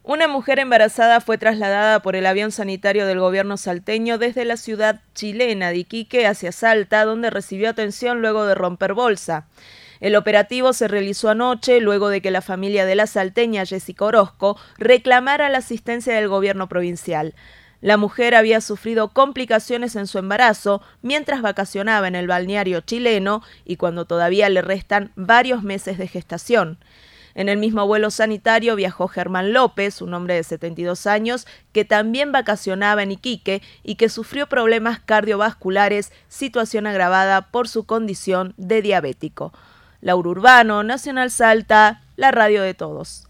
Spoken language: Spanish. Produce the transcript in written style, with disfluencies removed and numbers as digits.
Una mujer embarazada fue trasladada por el avión sanitario del gobierno salteño desde la ciudad chilena de Iquique hacia Salta, donde recibió atención luego de romper bolsa. El operativo se realizó anoche luego de que la familia de la salteña Jessica Orozco reclamara la asistencia del gobierno provincial. La mujer había sufrido complicaciones en su embarazo mientras vacacionaba en el balneario chileno y cuando todavía le restan varios meses de gestación. En el mismo vuelo sanitario viajó Germán López, un hombre de 72 años, que también vacacionaba en Iquique y que sufrió problemas cardiovasculares, situación agravada por su condición de diabético. Laura Urbano, Nacional Salta, la radio de todos.